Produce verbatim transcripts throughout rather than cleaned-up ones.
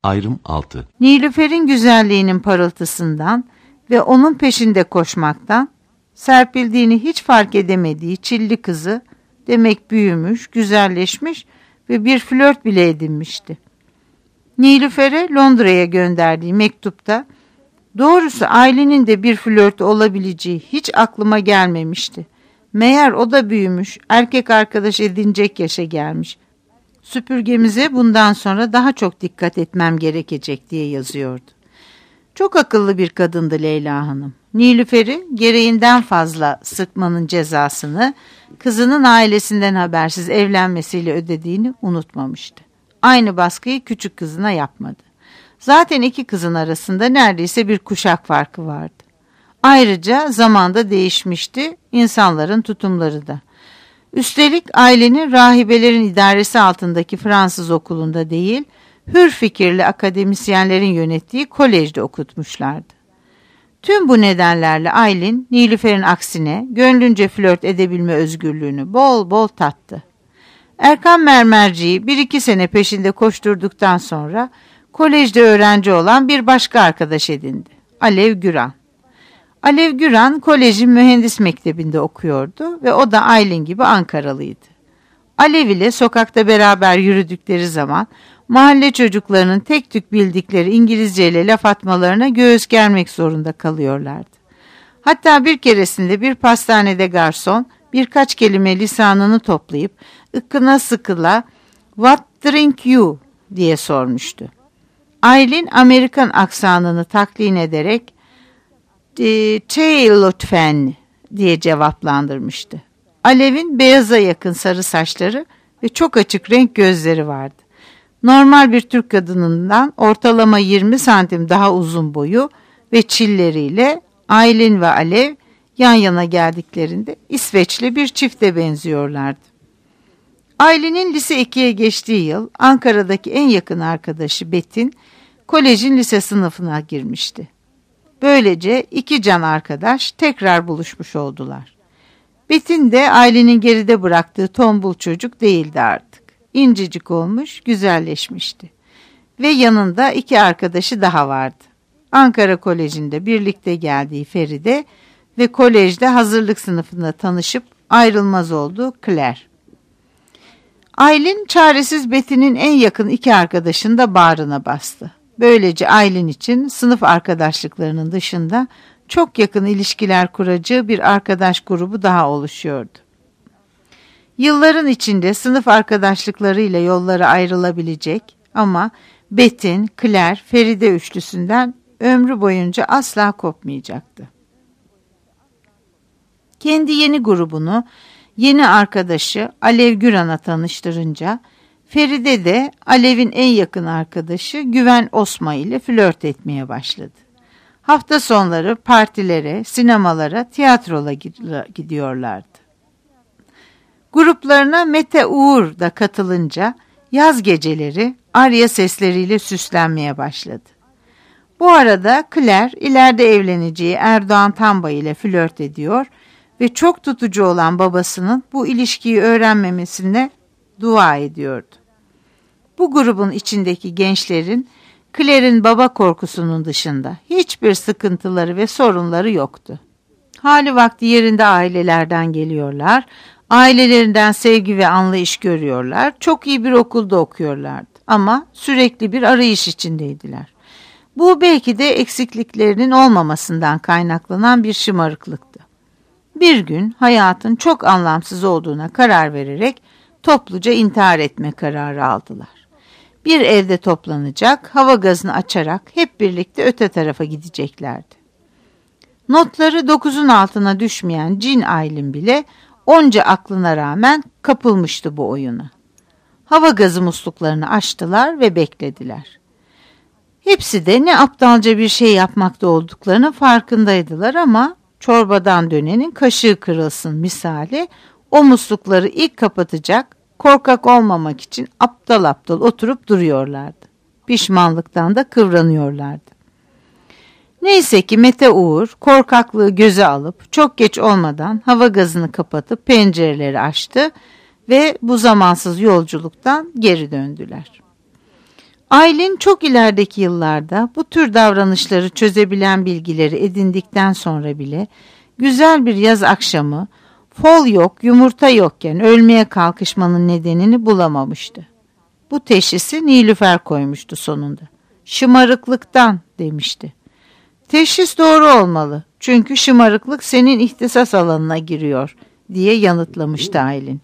Ayrım altı. Nilüfer'in güzelliğinin parıltısından ve onun peşinde koşmaktan serpildiğini hiç fark edemediği çilli kızı demek büyümüş, güzelleşmiş ve bir flört bile edinmişti. Nilüfer'e Londra'ya gönderdiği mektupta doğrusu ailenin de bir flörtü olabileceği hiç aklıma gelmemişti. Meğer o da büyümüş, erkek arkadaş edinecek yaşa gelmiş. Süpürgemize bundan sonra daha çok dikkat etmem gerekecek diye yazıyordu. Çok akıllı bir kadındı Leyla Hanım. Nilüfer'i gereğinden fazla sıkmanın cezasını kızının ailesinden habersiz evlenmesiyle ödediğini unutmamıştı. Aynı baskıyı küçük kızına yapmadı. Zaten iki kızın arasında neredeyse bir kuşak farkı vardı. Ayrıca zamanda değişmişti insanların tutumları da. Üstelik ailenin rahibelerin idaresi altındaki Fransız okulunda değil, hür fikirli akademisyenlerin yönettiği kolejde okutmuşlardı. Tüm bu nedenlerle Aylin, Nilüfer'in aksine gönlünce flört edebilme özgürlüğünü bol bol tattı. Erkan Mermerci'yi bir iki sene peşinde koşturduktan sonra kolejde öğrenci olan bir başka arkadaş edindi. Alev Güran. Alev Güran kolejin mühendis mektebinde okuyordu ve o da Aylin gibi Ankaralıydı. Alev ile sokakta beraber yürüdükleri zaman mahalle çocuklarının tek tük bildikleri İngilizce ile laf atmalarına göğüs germek zorunda kalıyorlardı. Hatta bir keresinde bir pastanede garson birkaç kelime lisanını toplayıp ıkkına sıkıla "What drink you?" diye sormuştu. Aylin Amerikan aksanını taklid ederek "Çay lütfen" diye cevaplandırmıştı. Alev'in beyaza yakın sarı saçları ve çok açık renk gözleri vardı. Normal bir Türk kadınından ortalama yirmi santim daha uzun boyu ve çilleriyle Aylin ve Alev yan yana geldiklerinde İsveçli bir çifte benziyorlardı. Aylin'in lise ikiye geçtiği yıl Ankara'daki en yakın arkadaşı Betin kolejin lise sınıfına girmişti. Böylece iki can arkadaş tekrar buluşmuş oldular. Betin de Aylin'in geride bıraktığı tombul çocuk değildi artık. İncecik olmuş, güzelleşmişti. Ve yanında iki arkadaşı daha vardı. Ankara Koleji'nde birlikte geldiği Feride ve kolejde hazırlık sınıfında tanışıp ayrılmaz olduğu Claire. Aylin çaresiz Betin'in en yakın iki arkadaşını da bağrına bastı. Böylece Aylin için sınıf arkadaşlıklarının dışında çok yakın ilişkiler kuracağı bir arkadaş grubu daha oluşuyordu. Yılların içinde sınıf arkadaşlıklarıyla yolları ayrılabilecek ama Betin, Claire, Feride üçlüsünden ömrü boyunca asla kopmayacaktı. Kendi yeni grubunu yeni arkadaşı Alev Güran'a tanıştırınca Feride de Alev'in en yakın arkadaşı Güven Osma ile flört etmeye başladı. Hafta sonları partilere, sinemalara, tiyatrola gidiyorlardı. Gruplarına Mete Uğur da katılınca yaz geceleri arya sesleriyle süslenmeye başladı. Bu arada Claire ileride evleneceği Erdoğan Tambay ile flört ediyor ve çok tutucu olan babasının bu ilişkiyi öğrenmemesine dua ediyordu. Bu grubun içindeki gençlerin Claire'in baba korkusunun dışında hiçbir sıkıntıları ve sorunları yoktu. Hali vakti yerinde ailelerden geliyorlar, ailelerinden sevgi ve anlayış görüyorlar, çok iyi bir okulda okuyorlardı ama sürekli bir arayış içindeydiler. Bu belki de eksikliklerinin olmamasından kaynaklanan bir şımarıklıktı. Bir gün hayatın çok anlamsız olduğuna karar vererek topluca intihar etme kararı aldılar. Bir evde toplanacak, hava gazını açarak hep birlikte öte tarafa gideceklerdi. Notları dokuzun altına düşmeyen cin Aylin bile onca aklına rağmen kapılmıştı bu oyuna. Hava gazı musluklarını açtılar ve beklediler. Hepsi de ne aptalca bir şey yapmakta olduklarının farkındaydılar ama çorbadan dönenin kaşığı kırılsın misali o muslukları ilk kapatacak, korkak olmamak için aptal aptal oturup duruyorlardı. Pişmanlıktan da kıvranıyorlardı. Neyse ki Mete Uğur korkaklığı göze alıp çok geç olmadan hava gazını kapatıp pencereleri açtı ve bu zamansız yolculuktan geri döndüler. Aylin çok ilerideki yıllarda bu tür davranışları çözebilen bilgileri edindikten sonra bile güzel bir yaz akşamı fol yok, yumurta yokken ölmeye kalkışmanın nedenini bulamamıştı. Bu teşhisi Nilüfer koymuştu sonunda. Şımarıklıktan demişti. Teşhis doğru olmalı çünkü şımarıklık senin ihtisas alanına giriyor diye yanıtlamıştı Aylin.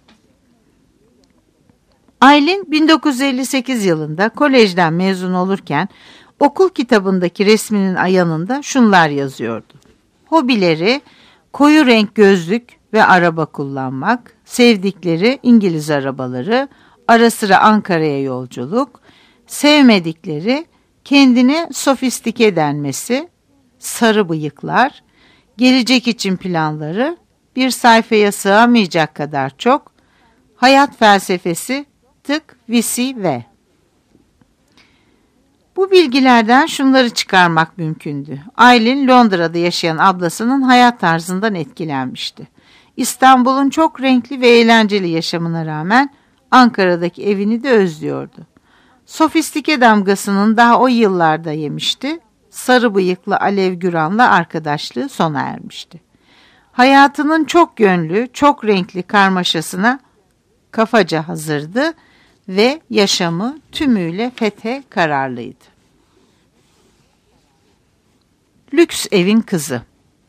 Aylin bin dokuz yüz elli sekiz yılında kolejden mezun olurken okul kitabındaki resminin yanında şunlar yazıyordu. Hobileri koyu renk gözlük ve araba kullanmak, sevdikleri İngiliz arabaları, ara sıra Ankara'ya yolculuk, sevmedikleri kendine sofistike denmesi, sarı bıyıklar, gelecek için planları, bir sayfaya sığamayacak kadar çok, hayat felsefesi, tık, visi ve. Bu bilgilerden şunları çıkarmak mümkündü. Aylin Londra'da yaşayan ablasının hayat tarzından etkilenmişti. İstanbul'un çok renkli ve eğlenceli yaşamına rağmen Ankara'daki evini de özlüyordu. Sofistike damgasının daha o yıllarda yemişti. Sarı bıyıklı Alev Güran'la arkadaşlığı sona ermişti. Hayatının çok yönlü, çok renkli karmaşasına kafaca hazırdı ve yaşamı tümüyle fethe kararlıydı. Lüks evin kızı.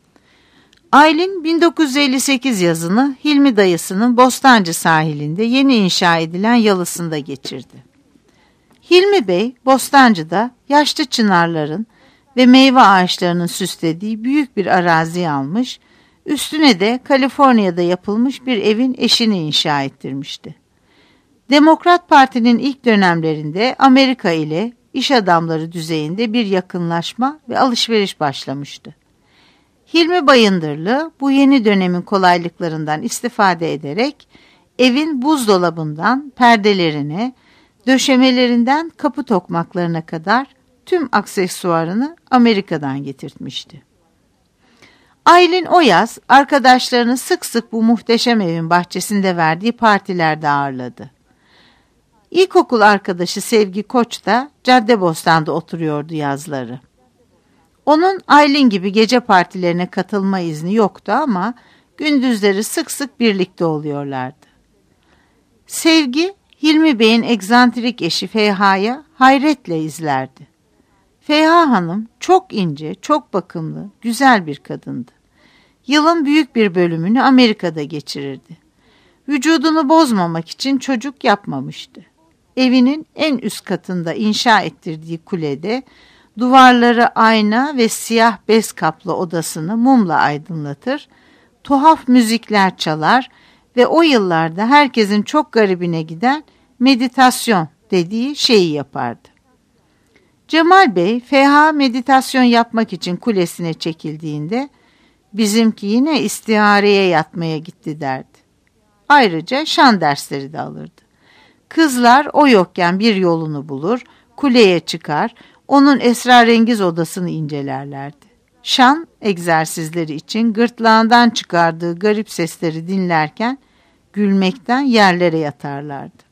Aylin bin dokuz yüz elli sekiz yazını Hilmi dayısının Bostancı sahilinde yeni inşa edilen yalısında geçirdi. Hilmi Bey, Bostancı'da yaşlı çınarların ve meyve ağaçlarının süslediği büyük bir arazi almış, üstüne de Kaliforniya'da yapılmış bir evin eşini inşa ettirmişti. Demokrat Parti'nin ilk dönemlerinde Amerika ile iş adamları düzeyinde bir yakınlaşma ve alışveriş başlamıştı. Hilmi Bayındırlı bu yeni dönemin kolaylıklarından istifade ederek evin buzdolabından perdelerine, döşemelerinden kapı tokmaklarına kadar tüm aksesuarını Amerika'dan getirtmişti. Aylin o yaz arkadaşlarını sık sık bu muhteşem evin bahçesinde verdiği partilerde ağırladı. İlkokul arkadaşı Sevgi Koç da Caddebostan'da oturuyordu yazları. Onun Aylin gibi gece partilerine katılma izni yoktu ama gündüzleri sık sık birlikte oluyorlardı. Sevgi, Hilmi Bey'in egzantrik eşi Feyha'ya hayretle izlerdi. Feyha Hanım çok ince, çok bakımlı, güzel bir kadındı. Yılın büyük bir bölümünü Amerika'da geçirirdi. Vücudunu bozmamak için çocuk yapmamıştı. Evinin en üst katında inşa ettirdiği kulede duvarları ayna ve siyah bez kaplı odasını mumla aydınlatır, tuhaf müzikler çalar ve o yıllarda herkesin çok garibine giden meditasyon dediği şeyi yapardı. Cemal Bey, Feyha meditasyon yapmak için kulesine çekildiğinde bizimki yine istihareye yatmaya gitti derdi. Ayrıca şan dersleri de alırdı. Kızlar o yokken bir yolunu bulur, kuleye çıkar, onun esrarengiz odasını incelerlerdi. Şan egzersizleri için gırtlağından çıkardığı garip sesleri dinlerken gülmekten yerlere yatarlardı.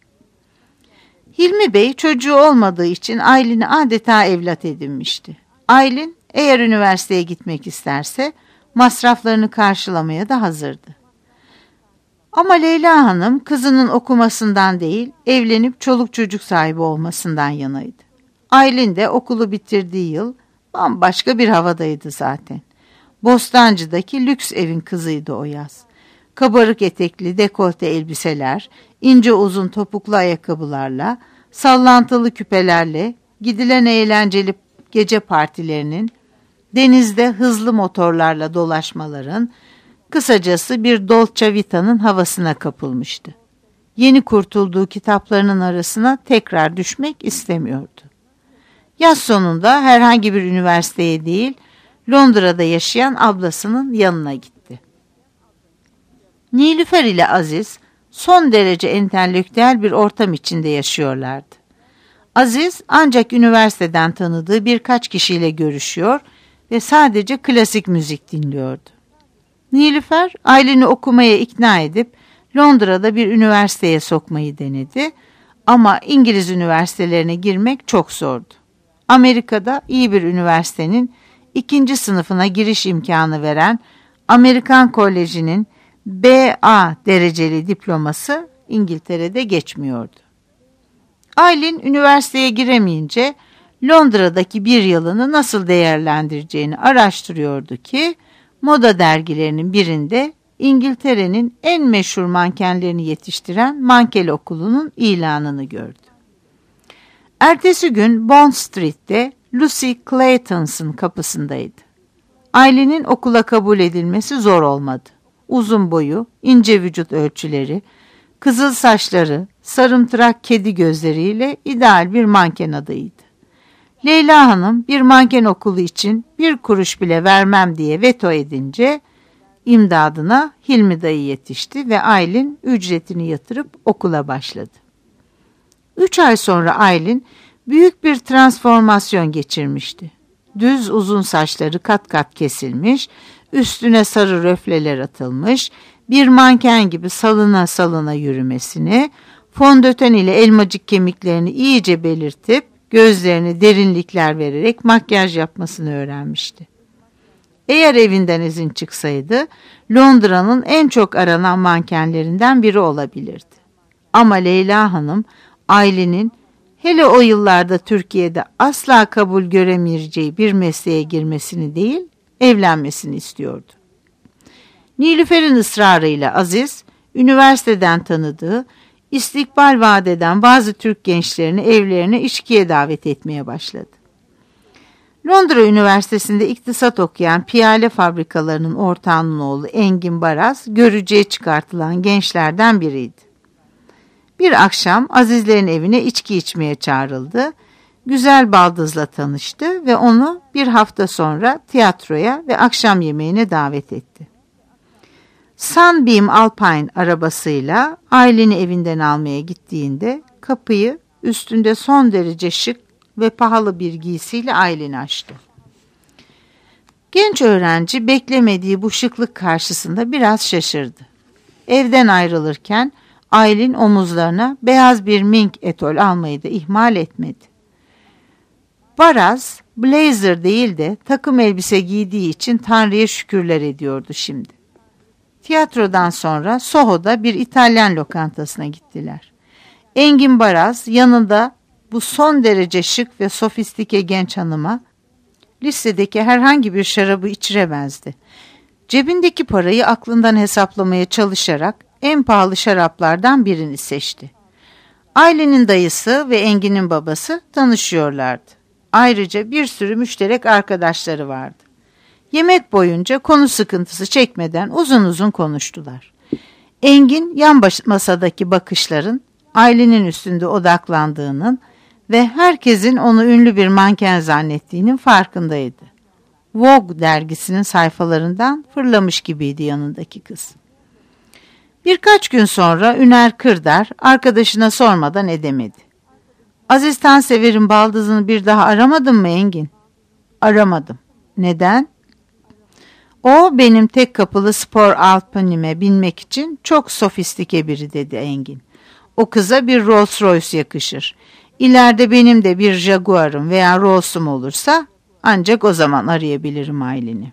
Hilmi Bey çocuğu olmadığı için Aylin'i adeta evlat edinmişti. Aylin eğer üniversiteye gitmek isterse masraflarını karşılamaya da hazırdı. Ama Leyla Hanım kızının okumasından değil, evlenip çoluk çocuk sahibi olmasından yanaydı. Aylin de okulu bitirdiği yıl bambaşka bir havadaydı zaten. Bostancı'daki lüks evin kızıydı o yaz. Kabarık etekli dekolte elbiseler, ince uzun topuklu ayakkabılarla, sallantılı küpelerle, gidilen eğlenceli gece partilerinin, denizde hızlı motorlarla dolaşmaların, kısacası bir Dolce Vita'nın havasına kapılmıştı. Yeni kurtulduğu kitaplarının arasına tekrar düşmek istemiyordu. Yaz sonunda herhangi bir üniversiteye değil, Londra'da yaşayan ablasının yanına gitti. Nilüfer ile Aziz son derece entelektüel bir ortam içinde yaşıyorlardı. Aziz ancak üniversiteden tanıdığı birkaç kişiyle görüşüyor ve sadece klasik müzik dinliyordu. Nilüfer, Aylin'i okumaya ikna edip Londra'da bir üniversiteye sokmayı denedi Ama İngiliz üniversitelerine girmek çok zordu. Amerika'da iyi bir üniversitenin ikinci sınıfına giriş imkanı veren Amerikan Koleji'nin B A dereceli diploması İngiltere'de geçmiyordu. Aylin üniversiteye giremeyince Londra'daki bir yılını nasıl değerlendireceğini araştırıyordu ki moda dergilerinin birinde İngiltere'nin en meşhur mankenlerini yetiştiren manken okulunun ilanını gördü. Ertesi gün Bond Street'te Lucy Clayton's'ın kapısındaydı. Aylin'in okula kabul edilmesi zor olmadı. Uzun boyu, ince vücut ölçüleri, kızıl saçları, sarımtırak kedi gözleriyle ideal bir manken adayıydı. Leyla Hanım bir manken okulu için bir kuruş bile vermem diye veto edince imdadına Hilmi dayı yetişti ve Aylin ücretini yatırıp okula başladı. Üç ay sonra Aylin büyük bir transformasyon geçirmişti. Düz uzun saçları kat kat kesilmiş, üstüne sarı röfleler atılmış, bir manken gibi salına salına yürümesini, fondöten ile elmacık kemiklerini iyice belirtip gözlerine derinlikler vererek makyaj yapmasını öğrenmişti. Eğer evinden izin çıksaydı Londra'nın en çok aranan mankenlerinden biri olabilirdi. Ama Leyla Hanım Aylin'in hele o yıllarda Türkiye'de asla kabul göremeyeceği bir mesleğe girmesini değil, evlenmesini istiyordu. Nilüfer'in ısrarıyla Aziz, üniversiteden tanıdığı, istikbal vaat eden bazı Türk gençlerini evlerine içkiye davet etmeye başladı. Londra Üniversitesi'nde iktisat okuyan piyale fabrikalarının ortağının oğlu Engin Baraz, görücüye çıkartılan gençlerden biriydi. Bir akşam Azizlerin evine içki içmeye çağrıldı. Güzel baldızla tanıştı ve onu bir hafta sonra tiyatroya ve akşam yemeğine davet etti. Sunbeam Alpine arabasıyla Aylin'i evinden almaya gittiğinde kapıyı üstünde son derece şık ve pahalı bir giysiyle Aylin açtı. Genç öğrenci beklemediği bu şıklık karşısında biraz şaşırdı. Evden ayrılırken Aylin omuzlarına beyaz bir mink etol almayı da ihmal etmedi. Baraz, blazer değil de takım elbise giydiği için Tanrı'ya şükürler ediyordu şimdi. Tiyatrodan sonra Soho'da bir İtalyan lokantasına gittiler. Engin Baraz yanında bu son derece şık ve sofistike genç hanıma listedeki herhangi bir şarabı içiremezdi. Cebindeki parayı aklından hesaplamaya çalışarak en pahalı şaraplardan birini seçti. Aylin'in dayısı ve Engin'in babası tanışıyorlardı. Ayrıca bir sürü müşterek arkadaşları vardı. Yemek boyunca konu sıkıntısı çekmeden uzun uzun konuştular. Engin yan baş masadaki bakışların Aylin'in üstünde odaklandığının ve herkesin onu ünlü bir manken zannettiğinin farkındaydı. Vogue dergisinin sayfalarından fırlamış gibiydi yanındaki kız. Birkaç gün sonra Üner Kırdar arkadaşına sormadan edemedi. Aziz Tansever'in baldızını bir daha aramadın mı Engin? Aramadım. Neden? O benim tek kapılı spor alpinime binmek için çok sofistike biri dedi Engin. O kıza bir Rolls Royce yakışır. İleride benim de bir Jaguar'ım veya Rolls'um olursa ancak o zaman arayabilirim Aylin'i.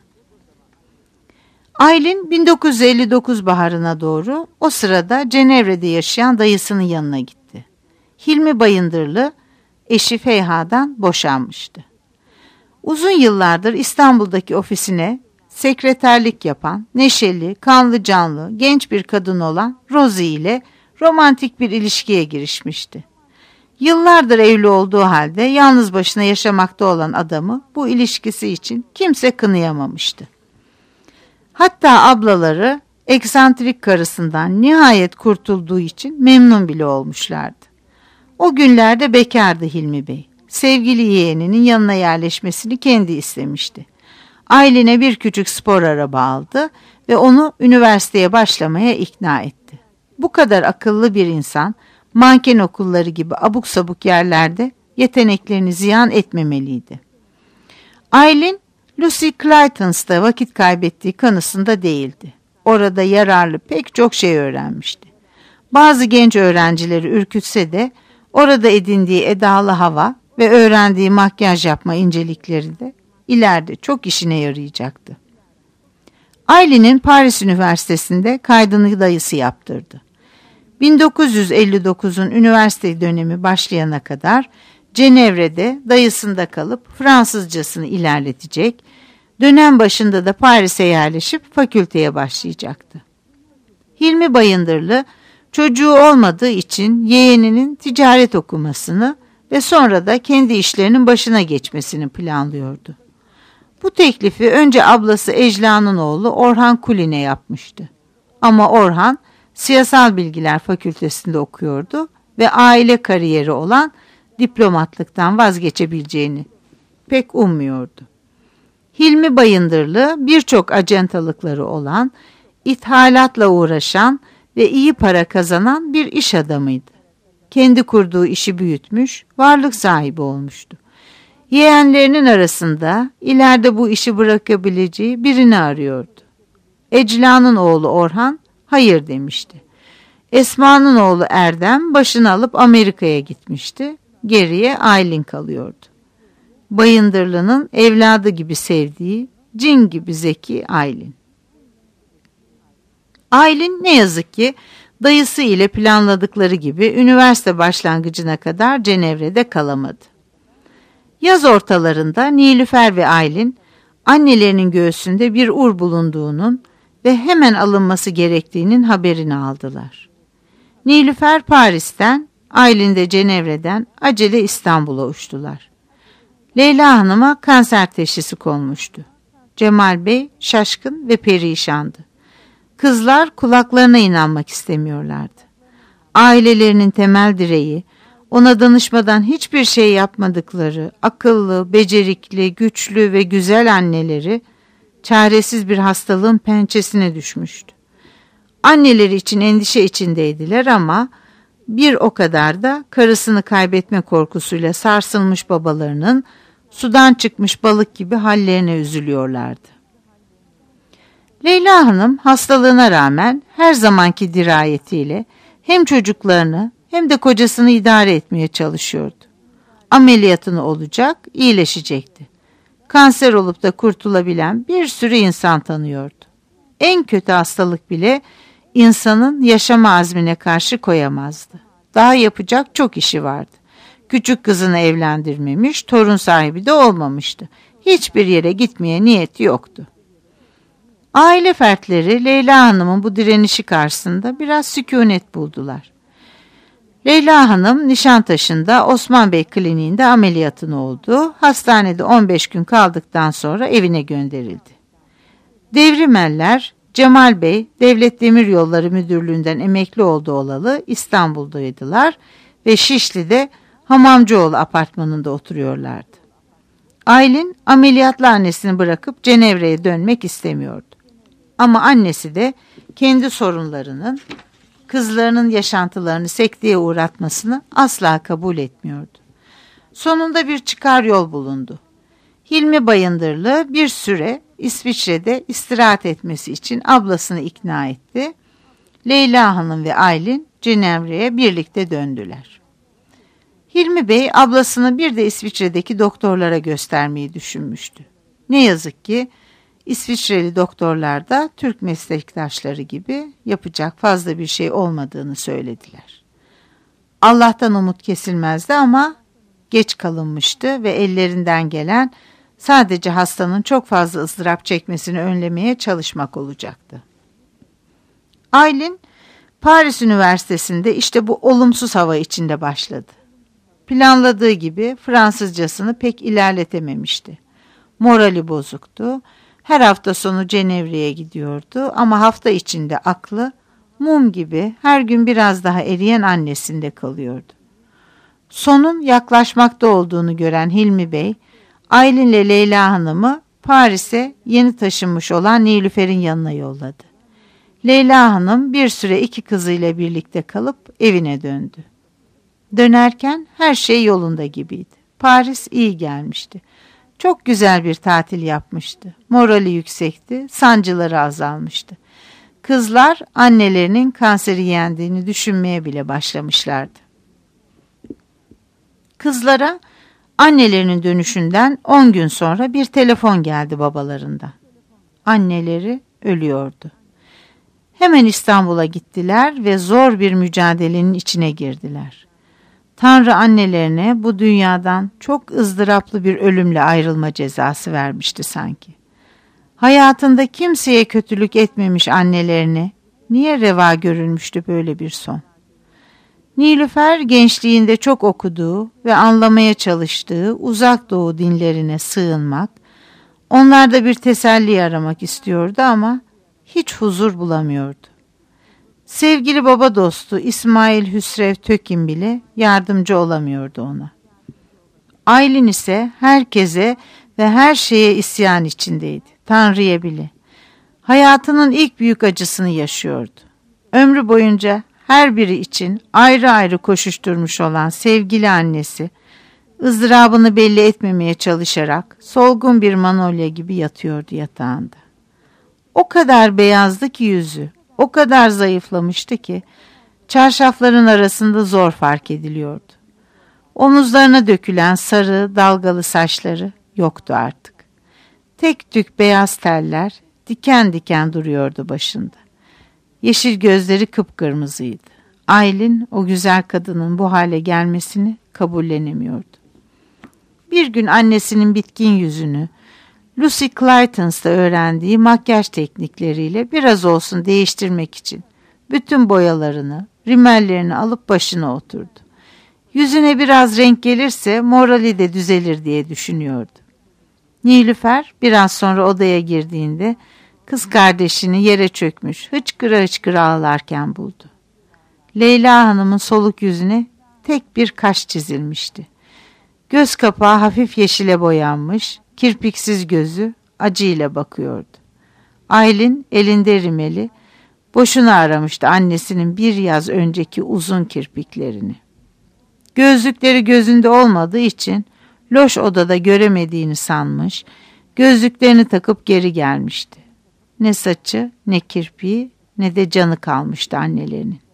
Aylin bin dokuz yüz elli dokuz baharına doğru o sırada Cenevre'de yaşayan dayısının yanına gitti. Hilmi Bayındırlı eşi Feyha'dan boşanmıştı. Uzun yıllardır İstanbul'daki ofisine sekreterlik yapan, neşeli, kanlı canlı, genç bir kadın olan Rosie ile romantik bir ilişkiye girişmişti. Yıllardır evli olduğu halde yalnız başına yaşamakta olan adamı bu ilişkisi için kimse kınıyamamıştı. Hatta ablaları eksantrik karısından nihayet kurtulduğu için memnun bile olmuşlardı. O günlerde bekardı Hilmi Bey. Sevgili yeğeninin yanına yerleşmesini kendi istemişti. Aylin'e bir küçük spor araba aldı ve onu üniversiteye başlamaya ikna etti. Bu kadar akıllı bir insan manken okulları gibi abuk sabuk yerlerde yeteneklerini ziyan etmemeliydi. Aylin, Lucy Clayton's'ta vakit kaybettiği kanısında değildi. Orada yararlı pek çok şey öğrenmişti. Bazı genç öğrencileri ürkütse de Orada edindiği edalı hava ve öğrendiği makyaj yapma incelikleri de ileride çok işine yarayacaktı. Aylin'in Paris Üniversitesi'nde kaydını dayısı yaptırdı. bin dokuz yüz elli dokuzun üniversite dönemi başlayana kadar Cenevre'de dayısında kalıp Fransızcasını ilerletecek, dönem başında da Paris'e yerleşip fakülteye başlayacaktı. Hilmi Bayındırlı çocuğu olmadığı için yeğeninin ticaret okumasını ve sonra da kendi işlerinin başına geçmesini planlıyordu. Bu teklifi önce ablası Ecla'nın oğlu Orhan Kulin'e yapmıştı. Ama Orhan Siyasal Bilgiler Fakültesinde okuyordu ve aile kariyeri olan diplomatlıktan vazgeçebileceğini pek ummuyordu. Hilmi Bayındırlı birçok acentalıkları olan, ithalatla uğraşan ve iyi para kazanan bir iş adamıydı. Kendi kurduğu işi büyütmüş, varlık sahibi olmuştu. Yeğenlerinin arasında ileride bu işi bırakabileceği birini arıyordu. Ecla'nın oğlu Orhan hayır demişti. Esma'nın oğlu Erdem başını alıp Amerika'ya gitmişti. Geriye Aylin kalıyordu. Bayındırlı'nın evladı gibi sevdiği, cin gibi zeki Aylin. Aylin ne yazık ki dayısı ile planladıkları gibi üniversite başlangıcına kadar Cenevre'de kalamadı. Yaz ortalarında Nilüfer ve Aylin annelerinin göğsünde bir ur bulunduğunun ve hemen alınması gerektiğinin haberini aldılar. Nilüfer Paris'ten, Aylin de Cenevre'den acele İstanbul'a uçtular. Leyla Hanım'a kanser teşhisi konmuştu. Cemal Bey şaşkın ve perişandı. Kızlar kulaklarına inanmak istemiyorlardı. Ailelerinin temel direği, ona danışmadan hiçbir şey yapmadıkları, akıllı, becerikli, güçlü ve güzel anneleri çaresiz bir hastalığın pençesine düşmüştü. Anneleri için endişe içindeydiler ama bir o kadar da karısını kaybetme korkusuyla sarsılmış babalarının sudan çıkmış balık gibi hallerine üzülüyorlardı. Leyla Hanım hastalığına rağmen her zamanki dirayetiyle hem çocuklarını hem de kocasını idare etmeye çalışıyordu. Ameliyatını olacak, iyileşecekti. Kanser olup da kurtulabilen bir sürü insan tanıyordu. En kötü hastalık bile insanın yaşama azmine karşı koyamazdı. Daha yapacak çok işi vardı. Küçük kızını evlendirmemiş, torun sahibi de olmamıştı. Hiçbir yere gitmeye niyeti yoktu. Aile fertleri Leyla Hanım'ın bu direnişi karşısında biraz sükunet buldular. Leyla Hanım Nişantaşı'nda Osman Bey kliniğinde ameliyatını oldu. Hastanede on beş gün kaldıktan sonra evine gönderildi. Devrimeller Cemal Bey Devlet Demiryolları Müdürlüğü'nden emekli oldu olalı İstanbul'daydılar ve Şişli'de Hamamcıoğlu apartmanında oturuyorlardı. Aylin ameliyatlı annesini bırakıp Cenevre'ye dönmek istemiyordu. Ama annesi de kendi sorunlarının kızlarının yaşantılarını sekteye uğratmasını asla kabul etmiyordu. Sonunda bir çıkar yol bulundu. Hilmi Bayındırlı bir süre İsviçre'de istirahat etmesi için ablasını ikna etti. Leyla Hanım ve Aylin Cenevre'ye birlikte döndüler. Hilmi Bey ablasını bir de İsviçre'deki doktorlara göstermeyi düşünmüştü. Ne yazık ki İsviçreli doktorlar da Türk meslektaşları gibi yapacak fazla bir şey olmadığını söylediler. Allah'tan umut kesilmezdi ama geç kalınmıştı ve ellerinden gelen sadece hastanın çok fazla ızdırap çekmesini önlemeye çalışmak olacaktı. Aylin Paris Üniversitesi'nde işte bu olumsuz hava içinde başladı. Planladığı gibi Fransızcasını pek ilerletememişti. Morali bozuktu. Her hafta sonu Cenevre'ye gidiyordu ama hafta içinde aklı mum gibi her gün biraz daha eriyen annesinde kalıyordu. Sonun yaklaşmakta olduğunu gören Hilmi Bey, Aylin ile Leyla Hanım'ı Paris'e yeni taşınmış olan Nilüfer'in yanına yolladı. Leyla Hanım bir süre iki kızıyla birlikte kalıp evine döndü. Dönerken her şey yolunda gibiydi. Paris iyi gelmişti. Çok güzel bir tatil yapmıştı. Morali yüksekti, sancıları azalmıştı. Kızlar annelerinin kanseri yendiğini düşünmeye bile başlamışlardı. Kızlara annelerinin dönüşünden on gün sonra bir telefon geldi babalarından. Anneleri ölüyordu. Hemen İstanbul'a gittiler ve zor bir mücadelenin içine girdiler. Tanrı annelerine bu dünyadan çok ızdıraplı bir ölümle ayrılma cezası vermişti sanki. Hayatında kimseye kötülük etmemiş annelerine niye reva görülmüştü böyle bir son? Nilüfer gençliğinde çok okuduğu ve anlamaya çalıştığı Uzak Doğu dinlerine sığınmak, onlarda bir teselli aramak istiyordu ama hiç huzur bulamıyordu. Sevgili baba dostu İsmail Hüsrev Tökin bile yardımcı olamıyordu ona. Aylin ise herkese ve her şeye isyan içindeydi, Tanrı'ya bile. Hayatının ilk büyük acısını yaşıyordu. Ömrü boyunca her biri için ayrı ayrı koşuşturmuş olan sevgili annesi, ızdırabını belli etmemeye çalışarak solgun bir manolya gibi yatıyordu yatağında. O kadar beyazdı ki yüzü, o kadar zayıflamıştı ki çarşafların arasında zor fark ediliyordu. Omuzlarına dökülen sarı dalgalı saçları yoktu artık. Tek tük beyaz teller diken diken duruyordu başında. Yeşil gözleri kıpkırmızıydı. Aylin o güzel kadının bu hale gelmesini kabullenemiyordu. Bir gün annesinin bitkin yüzünü Lucy Clayton's'ta öğrendiği makyaj teknikleriyle biraz olsun değiştirmek için bütün boyalarını, rimellerini alıp başına oturdu. Yüzüne biraz renk gelirse morali de düzelir diye düşünüyordu. Nilüfer biraz sonra odaya girdiğinde kız kardeşini yere çökmüş, hıçkıra hıçkıra ağlarken buldu. Leyla Hanım'ın soluk yüzüne tek bir kaş çizilmişti. Göz kapağı hafif yeşile boyanmış, kirpiksiz gözü acıyla bakıyordu. Aylin elinde rimeli, boşuna aramıştı annesinin bir yaz önceki uzun kirpiklerini. Gözlükleri gözünde olmadığı için loş odada göremediğini sanmış, gözlüklerini takıp geri gelmişti. Ne saçı, ne kirpiği, ne de canı kalmıştı annelerinin.